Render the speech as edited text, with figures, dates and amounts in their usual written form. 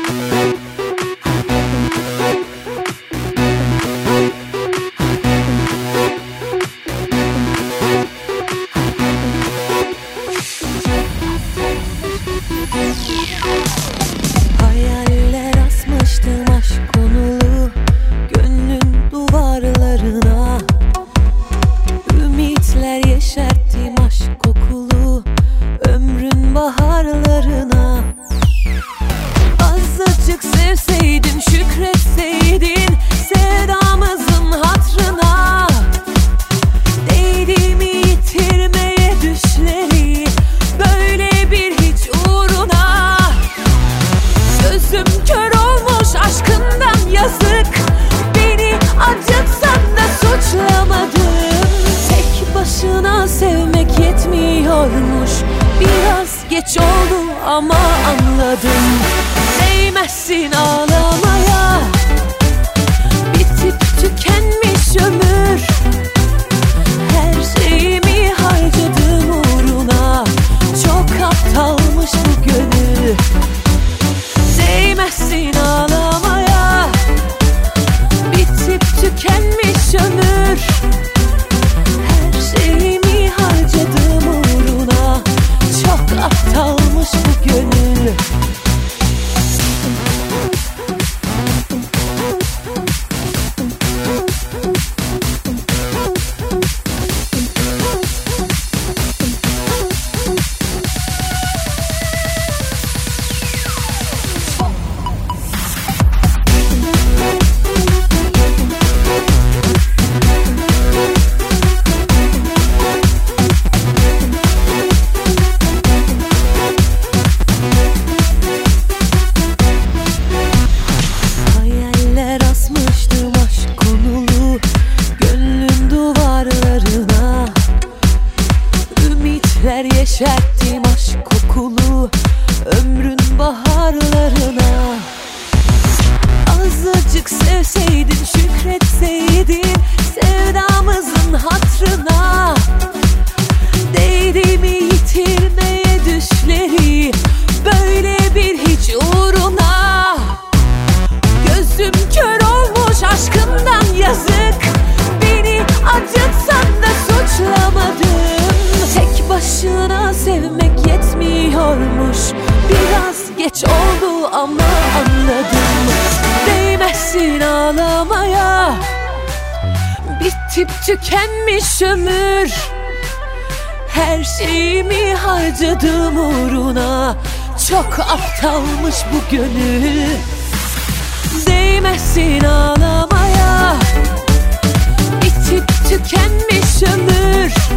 Hayaller asmıştım aşk konulu gönlün duvarlarına. Ümitler yeşerttim aşk kokulu ömrün baharlarına. Azıcık sevseydin, şükretseydin sevdamızın hatrına. Değdi mi yitirmeye düşleri böyle bir hiç uğruna. Gözüm kör olmuş aşkından yazık, beni acıtsan da suçlamadım. Tek başına sevmek yetmiyormuş, biraz geç oldu ama anladım. Değmezsin ağlamaya, bitip tükenmiş ömür. Her şeyimi harcadım uğruna, çok aptalmış bu gönül. Değmezsin ağlamaya, bitip tükenmiş ömür. Her şeyimi harcadım uğruna, çok aptalmış bu gönül. Hayaller asmıştım aşk konulu gönlün duvarlarına. Ümitler yeşerttim aşk kokulu ömrün baharlarına. Azıcık sevseydin, şükretseydin sevdamızın hatrına. Değdi mi yitirmeye düşleri böyle bir hiç uğruna. Gözüm kör olmuş aşkından yazık, beni acıtsan da suçlamadım. Tek başına sevmek yetmiyormuş, biraz geç oldu ama anladım. Değmezsin ağlamaya, bitip tükenmiş ömür. Her şeyimi harcadım uğruna, çok aptalmış bu gönül. Değmezsin ağlamaya, bitip tükenmiş ömür.